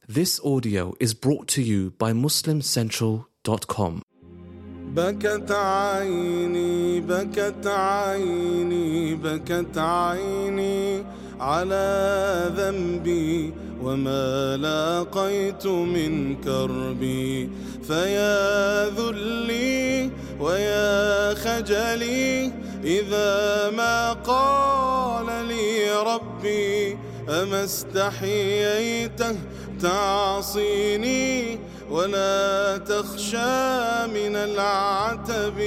This audio is brought to you by MuslimCentral.com. بكت عيني بكت عيني بكت عيني على ذنبي وما لاقيت من كربي فيا ذلي ويا خجلي إذا ما قال لي ربي أما استحييته تعصيني ولا تخشى من العتب.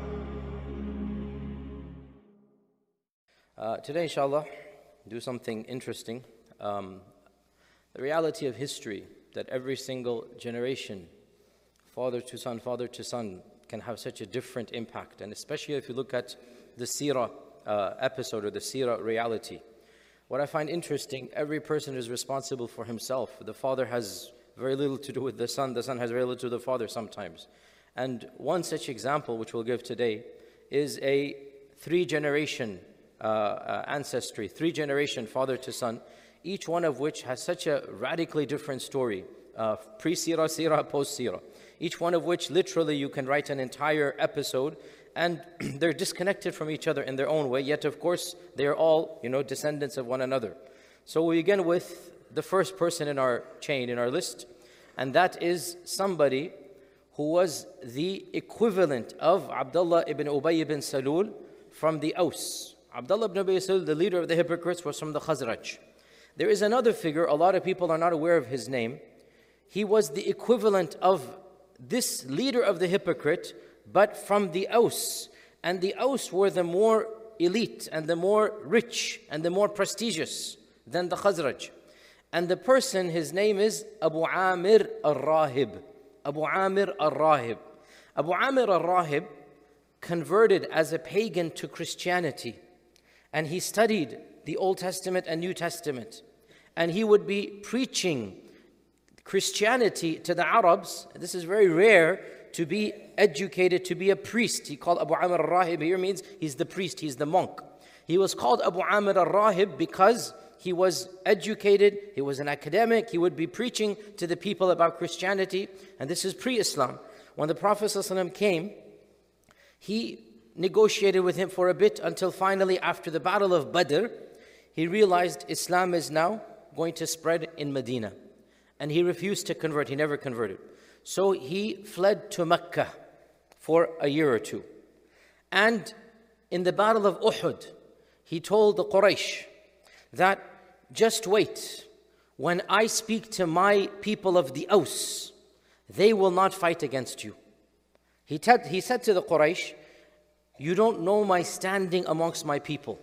Today, inshallah, do something interesting. The reality of history, that every single generation, father to son, can have such a different impact. And especially if you look at the seerah episode or the seerah reality. What I find interesting, every person is responsible for himself. The father has very little to do with the son has very little to do with the father sometimes. And one such example, which we'll give today, is a three-generation ancestry, three-generation father to son, each one of which has such a radically different story, pre-seerah, seerah, post-seerah. Each one of which literally you can write an entire episode, and they're disconnected from each other in their own way, yet of course they're all, descendants of one another. So we begin with the first person in our chain, in our list, and that is somebody who was the equivalent of Abdullah ibn Ubay ibn Salul from the Aus. Abdullah ibn Ubay ibn Salul, the leader of the hypocrites, was from the Khazraj. There is another figure, a lot of people are not aware of his name. He was the equivalent of this leader of the hypocrite, but from the Aus. And the Aus were the more elite and the more rich and the more prestigious than the Khazraj. And the person, his name is Abu Amir al-Rahib. Abu Amir al-Rahib. Abu Amir al-Rahib converted as a pagan to Christianity. And he studied the Old Testament and New Testament. And he would be preaching Christianity to the Arabs. This is very rare, to be educated, to be a priest. He called Abu Amir al-Rahib here means he's the priest, he's the monk. He was called Abu Amir al-Rahib because he was educated, he was an academic, he would be preaching to the people about Christianity, and this is pre-Islam. When the Prophet ﷺ came, he negotiated with him for a bit until finally after the Battle of Badr, he realized Islam is now going to spread in Medina. And he refused to convert, he never converted. So he fled to Mecca for a year or two. And in the Battle of Uhud, he told the Quraysh that just wait, when I speak to my people of the Aus, they will not fight against you. He said to the Quraysh, you don't know my standing amongst my people.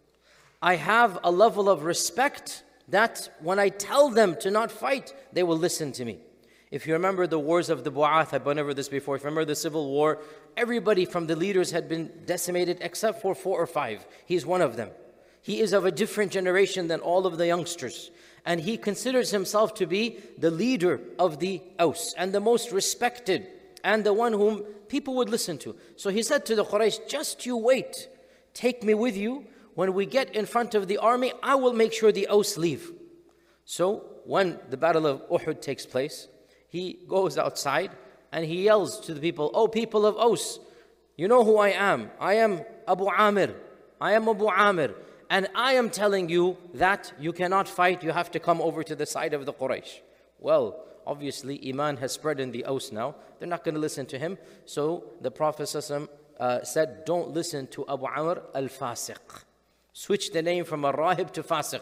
I have a level of respect that when I tell them to not fight, they will listen to me. If you remember the wars of the Bu'ath, I've been over this before. If you remember the civil war, everybody from the leaders had been decimated except for 4 or 5. He's one of them. He is of a different generation than all of the youngsters. And he considers himself to be the leader of the Aus and the most respected and the one whom people would listen to. So he said to the Quraysh, just you wait. Take me with you. When we get in front of the army, I will make sure the Aus leave. So when the Battle of Uhud takes place, he goes outside and he yells to the people, oh people of Aus, you know who I am. I am Abu Amir. I am Abu Amir. And I am telling you that you cannot fight, you have to come over to the side of the Quraysh. Well, obviously Iman has spread in the Aus now. They're not going to listen to him. So the Prophet ﷺ said, don't listen to Abu Amr al-Fasiq. Switch the name from al-Rahib to Fasiq.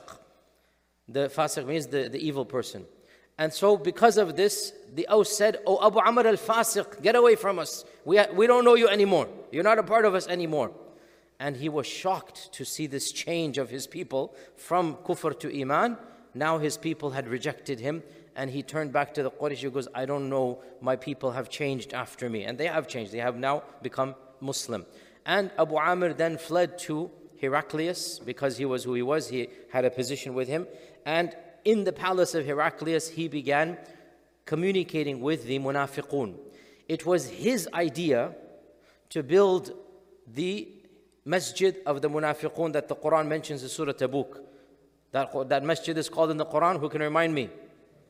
The Fasiq means the evil person. And so because of this, the Aus said, oh Abu Amr al-Fasiq, get away from us. We don't know you anymore. You're not a part of us anymore. And he was shocked to see this change of his people from kufr to iman. Now his people had rejected him, and he turned back to the Quraysh. He goes, I don't know, my people have changed after me. And they have changed. They have now become Muslim. And Abu Amr then fled to Heraclius because he was who he was. He had a position with him. And in the palace of Heraclius, he began communicating with the munafiqun. It was his idea to build the masjid of the munafiqun that the Quran mentions in Surah Tabuk. That masjid is called in the Quran, who can remind me?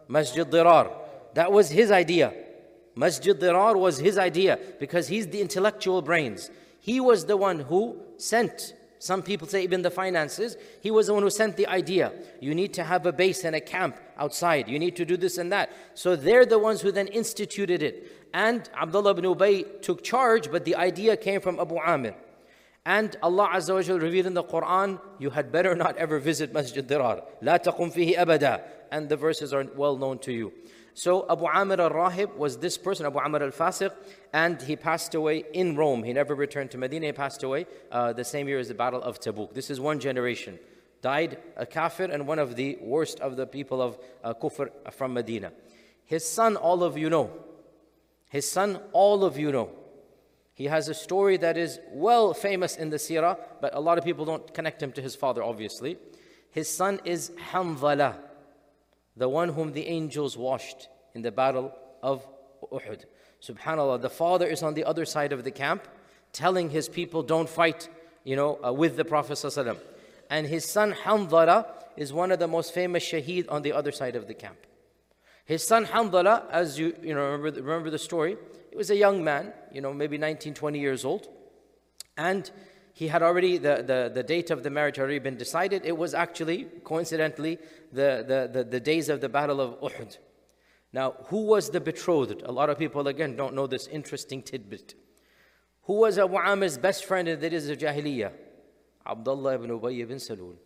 Masjid Dirar. That was his idea. Masjid Dirar was his idea because he's the intellectual brains. He was the one who sent, some people say even the finances, he was the one who sent the idea. You need to have a base and a camp outside. You need to do this and that. So they're the ones who then instituted it. And Abdullah ibn Ubay took charge, but the idea came from Abu Amir. And Allah Azza wa Jal revealed in the Quran, you had better not ever visit Masjid Dirar. لا تقم فيه أبدا. And the verses are well known to you. So Abu Amir al-Rahib was this person, Abu Amir al-Fasiq, and he passed away in Rome. He never returned to Medina. He passed away the same year as the Battle of Tabuk. This is one generation. Died a kafir and one of the worst of the people of kufr from Medina. His son, all of you know. His son, all of you know. He has a story that is well famous in the seerah, but a lot of people don't connect him to his father, obviously. His son is Hanzala, the one whom the angels washed in the battle of Uhud. Subhanallah, the father is on the other side of the camp, telling his people, don't fight, with the Prophet ﷺ. And his son Hanzala is one of the most famous shaheed on the other side of the camp. His son Hanzala, as you remember the story, he was a young man, maybe 19, 20 years old. And he had already, the date of the marriage had already been decided. It was actually, coincidentally, the days of the Battle of Uhud. Now, who was the betrothed? A lot of people, again, don't know this interesting tidbit. Who was Abu Amir's best friend in the days of Jahiliyyah? Abdullah ibn Ubay ibn Salul.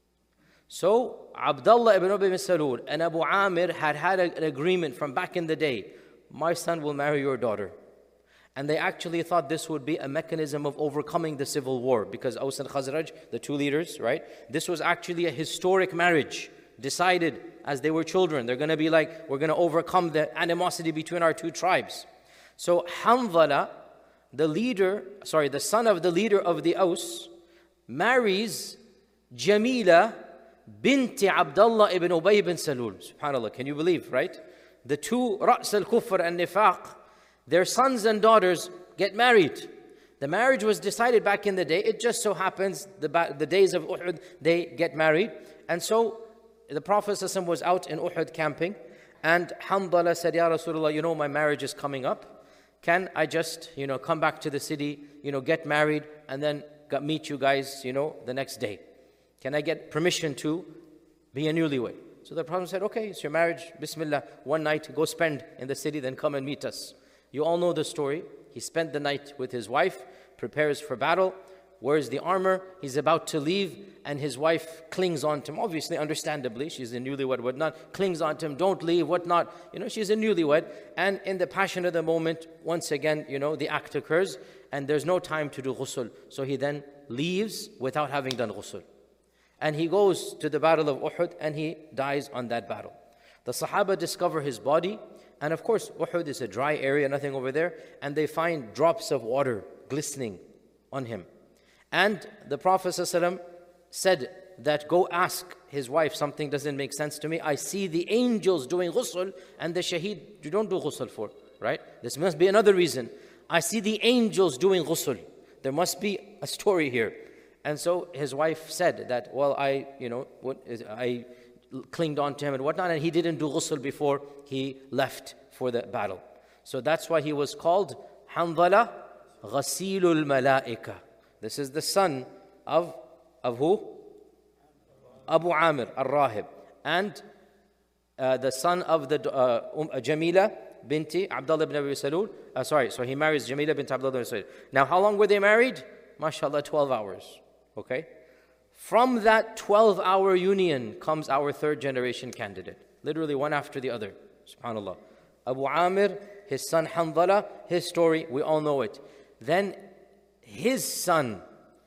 So, Abdullah ibn Ubay ibn Salul and Abu Amir had an agreement from back in the day. My son will marry your daughter. And they actually thought this would be a mechanism of overcoming the civil war, because Aus and Khazraj, the two leaders, right? This was actually a historic marriage, decided as they were children. They're going to be like, we're going to overcome the animosity between our two tribes. So Hanzala, the son of the leader of the Aus, marries Jamila binti Abdullah ibn Ubay ibn Salul. SubhanAllah, can you believe, right? The two Ra's al-Kufr and Nifaq, their sons and daughters get married. The marriage was decided back in the day. It just so happens the days of Uhud, they get married. And so the Prophet ﷺ was out in Uhud camping, and Hanzala said, Ya Rasulullah, my marriage is coming up. Can I just, come back to the city, get married, and then meet you guys, the next day? Can I get permission to be a newlywed? So the Prophet said, okay, it's your marriage, Bismillah, one night, go spend in the city, then come and meet us. You all know the story. He spent the night with his wife, prepares for battle, wears the armor, he's about to leave, and his wife clings on to him, obviously, understandably, she's a newlywed, whatnot, clings on to him, don't leave, whatnot, she's a newlywed, and in the passion of the moment, once again, the act occurs, and there's no time to do ghusl, so he then leaves without having done ghusl. And he goes to the battle of Uhud, and he dies on that battle. The Sahaba discover his body, and of course, Uhud is a dry area, nothing over there, and they find drops of water glistening on him. And the Prophet ﷺ said that, go ask his wife, something doesn't make sense to me. I see the angels doing ghusl, and the shaheed you don't do ghusl for, right? This must be another reason. I see the angels doing ghusl. There must be a story here. And so his wife said that, well, I clinged on to him and whatnot, and he didn't do ghusl before he left for the battle. So that's why he was called Hanzala Ghasilul Malaika. This is the son of who? Abu Amir al-Rahib. And the son of the Jamila binti Abdullah ibn Abi Salul. So he marries Jamila binti Abdullah ibn Salul. Now, how long were they married? MashaAllah, 12 hours. Okay? From that 12-hour union comes our third generation candidate. Literally one after the other. SubhanAllah. Abu Amir, his son Hanzala, his story, we all know it. Then his son,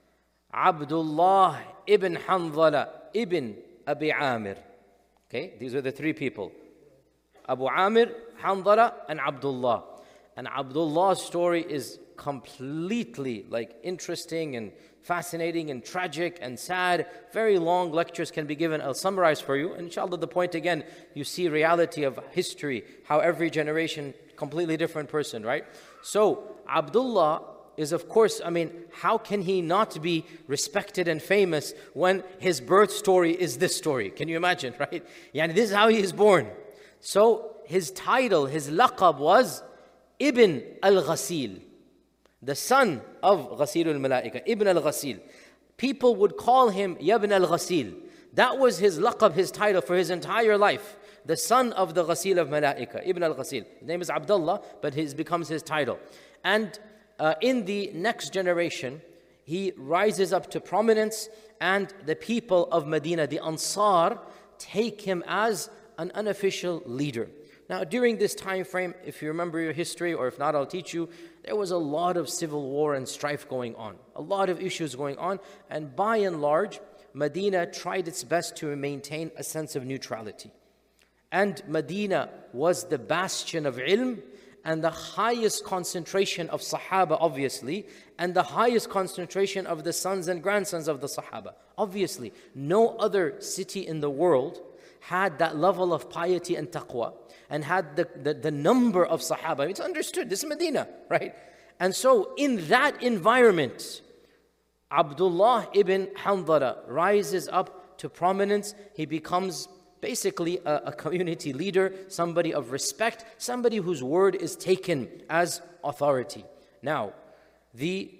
Abdullah ibn Hanzala ibn Abi Amir. Okay, these are the three people. Abu Amir, Hanzala, and Abdullah. And Abdullah's story is completely interesting and fascinating and tragic and sad. Very long lectures can be given. I'll summarize for you. And inshallah, the point again, you see reality of history, how every generation, completely different person, right? So, Abdullah is, of course, how can he not be respected and famous when his birth story is this story? Can you imagine, right? This is how he is born. So his title, his laqab was Ibn al-Ghasil, the son of Ghasil al-Malaika, Ibn al-Ghasil. People would call him Ibn al-Ghasil. That was his laqab, his title for his entire life. The son of the Ghasil of Malaika, Ibn al-Ghasil. His name is Abdullah, but it becomes his title. And in the next generation, he rises up to prominence, and the people of Medina, the Ansar, take him as an unofficial leader. Now, during this time frame, if you remember your history, or if not, I'll teach you, there was a lot of civil war and strife going on, a lot of issues going on, and by and large, Medina tried its best to maintain a sense of neutrality. And Medina was the bastion of ilm, and the highest concentration of Sahaba, obviously, and the highest concentration of the sons and grandsons of the Sahaba. Obviously, no other city in the world had that level of piety and taqwa, and had the number of Sahaba. It's understood, this is Medina, right? And so in that environment, Abdullah ibn Hanzala rises up to prominence. He becomes basically a community leader, somebody of respect, somebody whose word is taken as authority. Now, the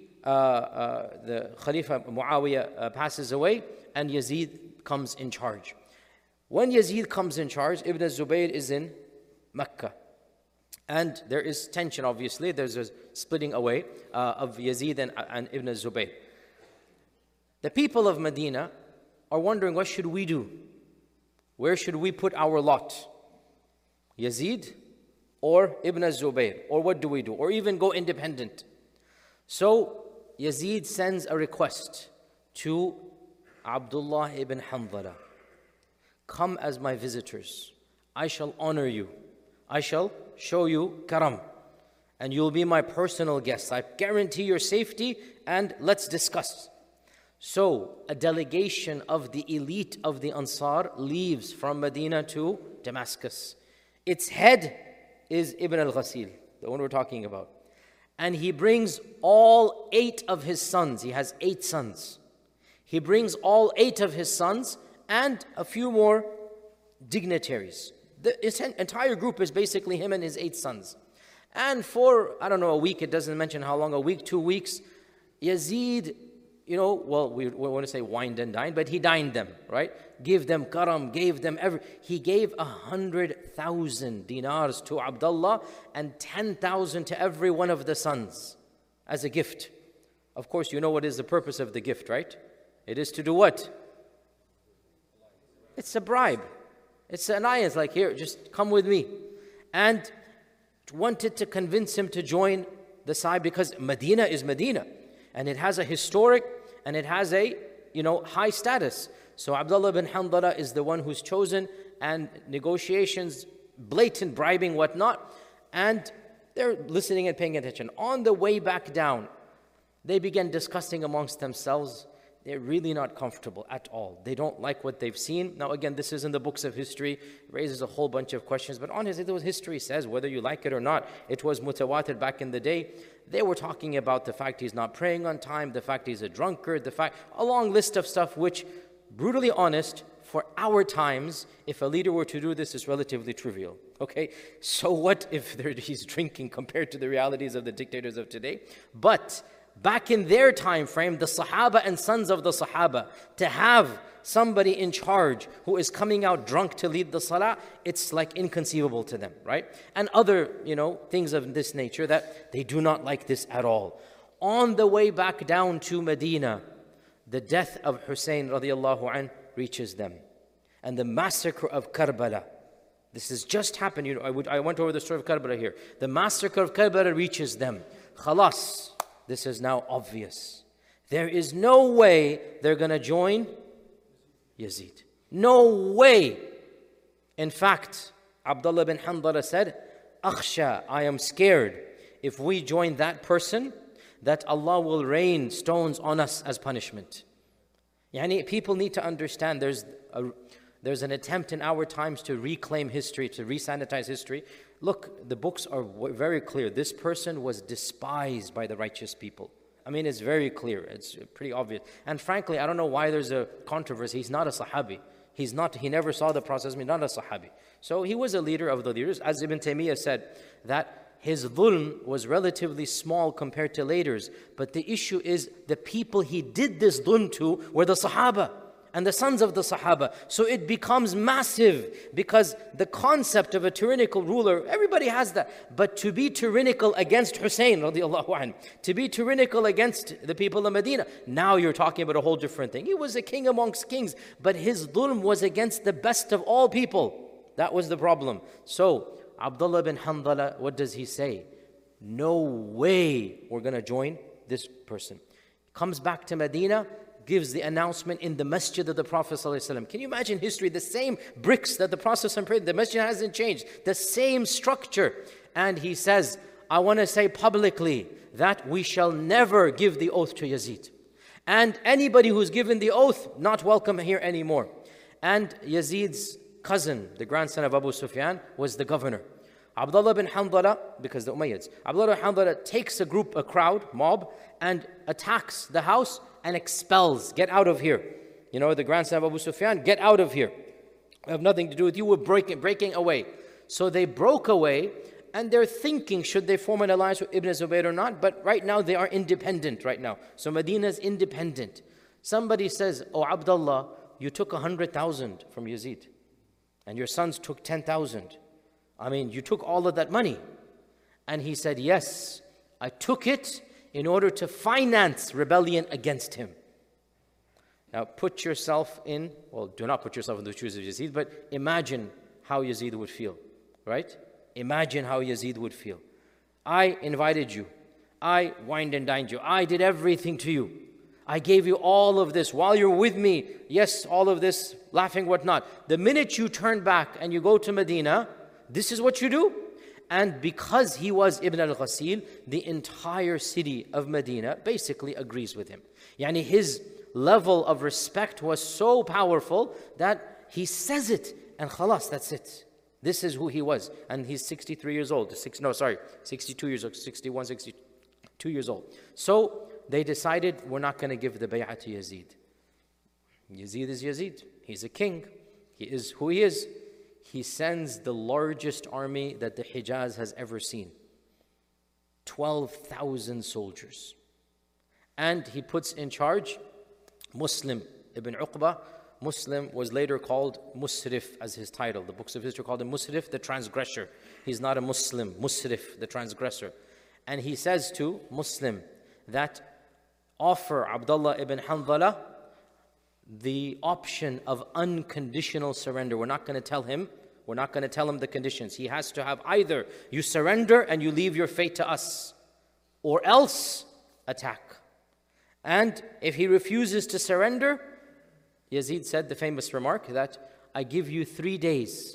Khalifa Muawiyah passes away, and Yazid comes in charge. When Yazid comes in charge, Ibn Zubayr is in Mecca. And there is tension, obviously. There's a splitting away of Yazid and Ibn Zubayr. The people of Medina are wondering, what should we do? Where should we put our lot? Yazid or Ibn Zubayr? Or what do we do? Or even go independent? So Yazid sends a request to Abdullah ibn Hanzala. Come as my visitors. I shall honor you. I shall show you karam. And you'll be my personal guest. I guarantee your safety, and let's discuss. So a delegation of the elite of the Ansar leaves from Medina to Damascus. Its head is Ibn al-Ghasil, the one we're talking about. And he brings all 8 of his sons. He has 8 sons. He brings all 8 of his sons and a few more dignitaries. The entire group is basically him and his 8 sons. And for, I don't know, a week, it doesn't mention how long, a week, 2 weeks, Yazid, we want to say wined and dined, but he dined them, right? Gave them karam, gave them he gave 100,000 dinars to Abdullah and 10,000 to every one of the sons as a gift. Of course, you know what is the purpose of the gift, right? It is to do what? It's a bribe. It's an alliance, like, here, just come with me. And wanted to convince him to join the side, because Medina is Medina. And it has a historic, and it has a, high status. So Abdullah bin Hanzala is the one who's chosen, and negotiations, blatant bribing, whatnot. And they're listening and paying attention. On the way back down, they began discussing amongst themselves. They're really not comfortable at all. They don't like what they've seen. Now, again, this is in the books of history. It raises a whole bunch of questions. But honestly, history says, whether you like it or not, it was mutawatir back in the day. They were talking about the fact he's not praying on time, the fact he's a drunkard, a long list of stuff which, brutally honest, for our times, if a leader were to do this, is relatively trivial. Okay? So what if he's drinking compared to the realities of the dictators of today? But back in their time frame, the Sahaba and sons of the Sahaba, to have somebody in charge who is coming out drunk to lead the salah, it's like inconceivable to them, right? And other, things of this nature, that they do not like this at all. On the way back down to Medina, the death of Hussein radiallahu anh reaches them. And the massacre of Karbala. This has just happened. I went over the story of Karbala here. The massacre of Karbala reaches them. Khalas. This is now obvious. There is no way they're going to join Yazid. No way. In fact, Abdullah bin Hanzala said, Akhsha, I am scared. If we join that person, that Allah will rain stones on us as punishment. People need to understand there's an attempt in our times to reclaim history, to resanitize history. Look, the books are very clear. This person was despised by the righteous people. It's very clear. It's pretty obvious. And frankly, I don't know why there's a controversy. He's not a Sahabi. He never saw the process. Not a Sahabi. So he was a leader of the leaders. As Ibn Taymiyyah said, that his dhulm was relatively small compared to leaders. But the issue is the people he did this dhulm to were the Sahaba and the sons of the Sahaba. So it becomes massive because the concept of a tyrannical ruler, everybody has that. But to be tyrannical against Hussein, radiallahu anhu, to be tyrannical against the people of Medina, now you're talking about a whole different thing. He was a king amongst kings, but his dhulm was against the best of all people. That was the problem. So Abdullah bin Handala, what does he say? No way we're going to join this person. Comes back to Medina, gives the announcement in the masjid of the Prophet ﷺ. Can you imagine history? The same bricks that the Prophet ﷺ prayed, the masjid hasn't changed. The same structure. And he says, I want to say publicly that we shall never give the oath to Yazid. And anybody who's given the oath, not welcome here anymore. And Yazid's cousin, the grandson of Abu Sufyan, was the governor. Abdullah bin Handala, because the Umayyads, Abdullah bin Handala takes a crowd, mob, and attacks the house and expels, get out of here. You know, the grandson of Abu Sufyan, get out of here. I have nothing to do with you, we're breaking away. So they broke away, and they're thinking, should they form an alliance with Ibn Zubayr or not? But right now, they are independent right now. So Medina is independent. Somebody says, oh Abdullah, you took 100,000 from Yazid, and your sons took 10,000. I mean, you took all of that money. And he said, yes, I took it in order to finance rebellion against him. Now put yourself in, well, do not put yourself in the shoes of Yazid, but imagine how Yazid would feel, right? Imagine how Yazid would feel. I invited you. I wined and dined you. I did everything to you. I gave you all of this while you're with me. Yes, all of this, laughing, whatnot. The minute you turn back and you go to Medina, this is what you do? And because he was Ibn al-Ghasil, the entire city of Medina basically agrees with him. Yani his level of respect was so powerful that he says it and khalas, that's it. This is who he was. And he's 63 years old. 62 years old, 61, 62 years old. So they decided, we're not going to give the bay'ah to Yazid. Yazid is Yazid. He's a king. He is who he is. He sends the largest army that the Hijaz has ever seen. 12,000 soldiers. And he puts in charge Muslim ibn Uqba. Muslim was later called Musrif as his title. The books of history called him Musrif, the transgressor. He's not a Muslim, Musrif, the transgressor. And he says to Muslim that offer Abdullah ibn Handala the option of unconditional surrender. We're not going to tell him the conditions. He has to have either you surrender and you leave your fate to us, or else attack. And if he refuses to surrender, Yazid said the famous remark that I give you 3 days.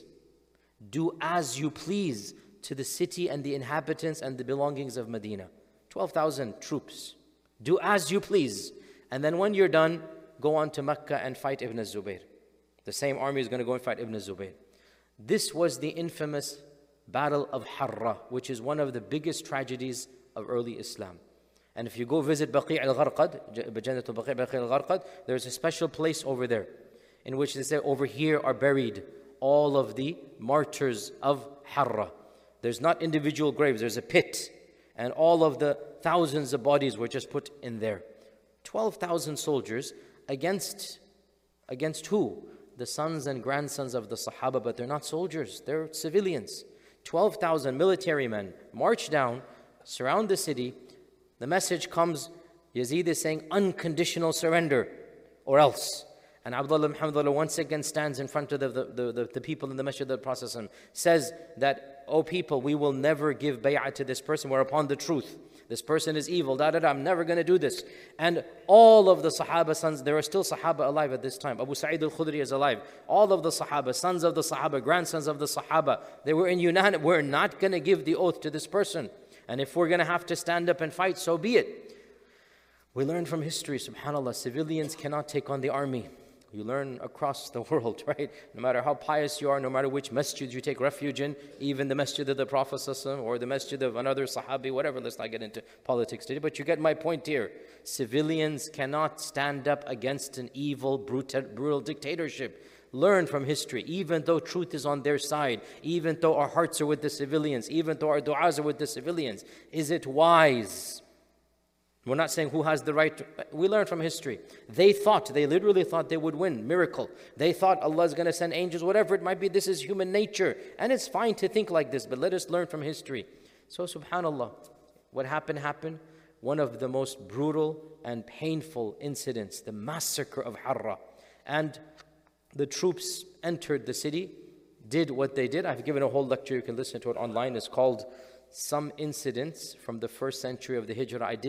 Do as you please to the city and the inhabitants and the belongings of Medina. 12,000 troops. Do as you please. And then when you're done, go on to Mecca and fight Ibn Zubayr. The same army is going to go and fight Ibn Zubayr. This was the infamous Battle of Harra, which is one of the biggest tragedies of early Islam. And if you go visit Baqi' al-Gharqad, Jannat al-Baqi' al-Gharqad, there's a special place over there in which they say over here are buried all of the martyrs of Harra. There's not individual graves, there's a pit. And all of the thousands of bodies were just put in there. 12,000 soldiers against who? The sons and grandsons of the Sahaba, but they're not soldiers, they're civilians. 12,000 military men march down, surround the city. The message comes, Yazid is saying unconditional surrender or else. And Abdullah ibn Handala once again stands in front of the people in the Masjid of the Prophet and says that, O people, we will never give bay'ah to this person, we're upon the truth. This person is evil, I'm never going to do this. And all of the Sahaba sons, there are still Sahaba alive at this time. Abu Sa'id al-Khudri is alive. All of the Sahaba, sons of the Sahaba, grandsons of the Sahaba, they were in unanimity. We're not going to give the oath to this person. And if we're going to have to stand up and fight, so be it. We learn from history, subhanAllah, civilians cannot take on the army. You learn across the world, right? No matter how pious you are, no matter which masjid you take refuge in, even the masjid of the Prophet ﷺ or the masjid of another Sahabi, whatever, let's not get into politics today, but you get my point here. Civilians cannot stand up against an evil, brutal dictatorship. learn from history, even though truth is on their side, even though our hearts are with the civilians, even though our du'as are with the civilians. Is it wise? We're not saying who has the right to, we learn from history. They literally thought they would win, miracle. They thought Allah is going to send angels, whatever it might be. This is human nature. And it's fine to think like this, but let us learn from history. So subhanAllah, what happened. One of the most brutal and painful incidents, the massacre of Harra. And the troops entered the city, did what they did. I've given a whole lecture, you can listen to it online. It's called Some Incidents from the First Century of the Hijrah. I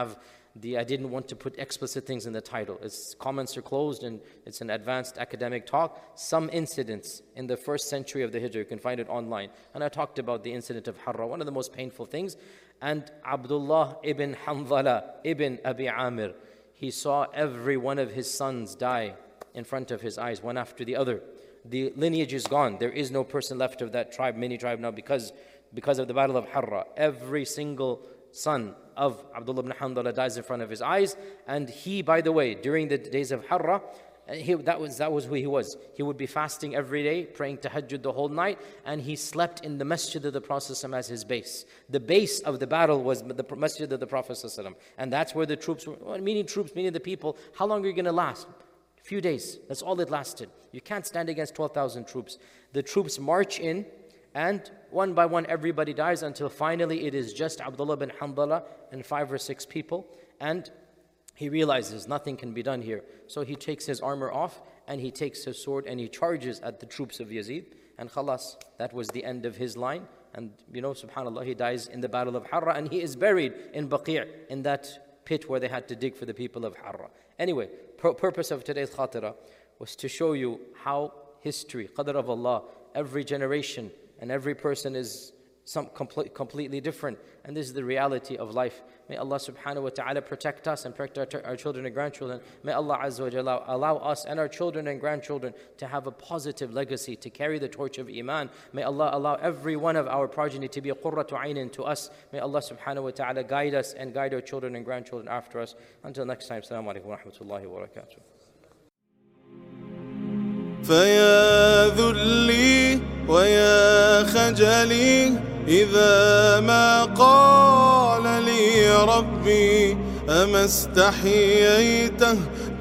didn't want to put explicit things in the title. Its comments are closed and it's an advanced academic talk. Some Incidents in the First Century of the Hijrah. You can find it online. And I talked about the incident of Harra, one of the most painful things. And Abdullah ibn Hanzala ibn Abi Amir, he saw every one of his sons die in front of his eyes, one after the other. The lineage is gone. There is no person left of that tribe, mini tribe now, because of the battle of Harra. Every single son of Abdullah ibn Hanzala dies in front of his eyes. And he, by the way, during the days of Harra, that was who he was. He would be fasting every day, praying tahajjud the whole night, and he slept in the masjid of the Prophet as his base. The base of the battle was the masjid of the Prophet, and that's where the troops were, meaning the people. How long are you going to last? A few days. That's all it lasted. You can't stand against 12,000 troops. The troops march in, and one by one everybody dies until finally it is just Abdullah bin Hanzala and 5 or 6 people. And he realizes nothing can be done here. So he takes his armor off and he takes his sword and he charges at the troops of Yazid. And khalas, that was the end of his line. And subhanAllah, he dies in the battle of Harra, and he is buried in Baqi', in that pit where they had to dig for the people of Harra. Anyway, purpose of today's khatira was to show you how history, qadr of Allah, every generation and every person is completely different. And this is the reality of life. May Allah subhanahu wa ta'ala protect us and protect our children and grandchildren. May Allah azza wa jalla allow us and our children and grandchildren to have a positive legacy, to carry the torch of Iman. May Allah allow every one of our progeny to be a qurratu aynin to us. May Allah subhanahu wa ta'ala guide us and guide our children and grandchildren after us. Until next time, assalamu alaikum wa rahmatullahi wa barakatuh. فيا ذلي ويا خجلي إذا ما قال لي ربي أما استحييته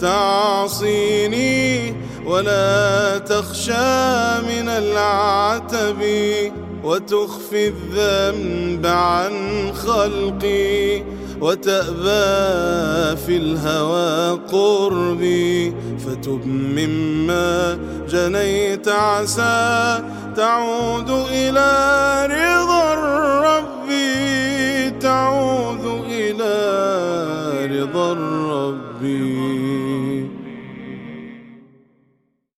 تعصيني ولا تخشى من العتب وتخفي الذنب عن خلقي وتأبى في الهوى قربي فتب مما جنيت عسى تعود إلى رضا الرب تعود إلى رضا الرب